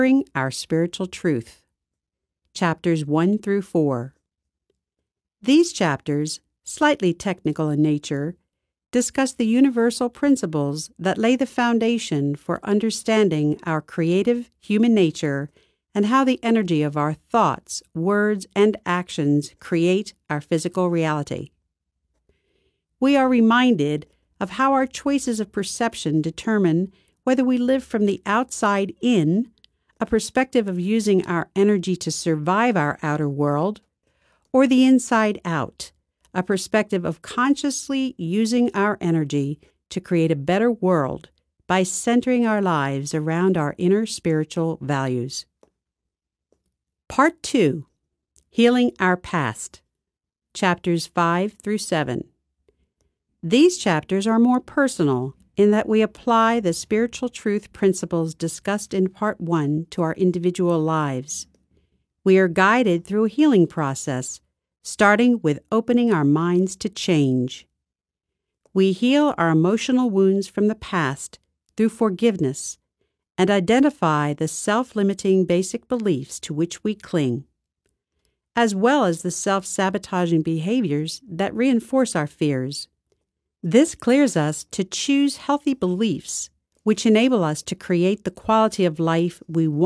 Our Spiritual Truth, Chapters 1 through 4. These chapters, slightly technical in nature, discuss the universal principles that lay the foundation for understanding our creative human nature and how the energy of our thoughts, words, and actions create our physical reality. We are reminded of how our choices of perception determine whether we live from the outside in, a perspective of using our energy to survive our outer world, or the inside out, a perspective of consciously using our energy to create a better world by centering our lives around our inner spiritual values. Part 2. Healing Our Past, Chapters 5 through 7. These chapters are more personal in that we apply the spiritual truth principles discussed in Part 1 to our individual lives. We are guided through a healing process, starting with opening our minds to change. We heal our emotional wounds from the past through forgiveness and identify the self-limiting basic beliefs to which we cling, as well as the self-sabotaging behaviors that reinforce our fears. This clears us to choose healthy beliefs, which enable us to create the quality of life we want.